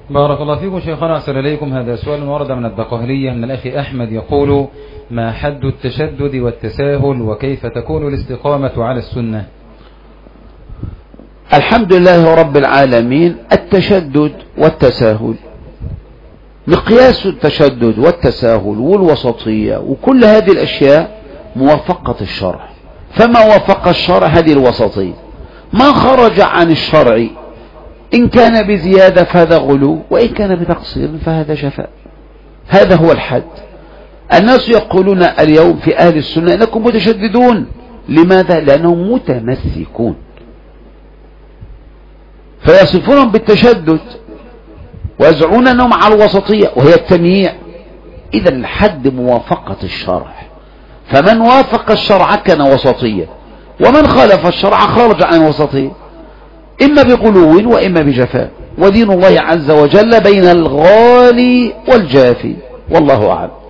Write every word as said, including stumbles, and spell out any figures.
بارك الله فيكم شيخنا، أحسن إليكم. هذا سؤال ورد من الدقهلية من الأخ أحمد يقول: ما حد التشدد والتساهل، وكيف تكون الاستقامة على السنة؟ الحمد لله رب العالمين. التشدد والتساهل، مقياس التشدد والتساهل والوسطية وكل هذه الأشياء موافقة الشرع، فما وافق الشرع هذه الوسطية، ما خرج عن الشرع إن كان بزيادة فهذا غلو، وإن كان بتقصير فهذا جفاء. هذا هو الحد. الناس يقولون اليوم في أهل السنة إنكم متشددون. لماذا؟ لأنهم متمسكون، فيصفونهم بالتشدد ويزعمون أنهم على الوسطية وهي التمييع. إذا الحد موافقة الشرع، فمن وافق الشرع كان وسطية، ومن خالف الشرع خرج عن الوسطية، إما بغلو وإما بجفاء. ودين الله عز وجل بين الغالي والجافي، والله أعلم.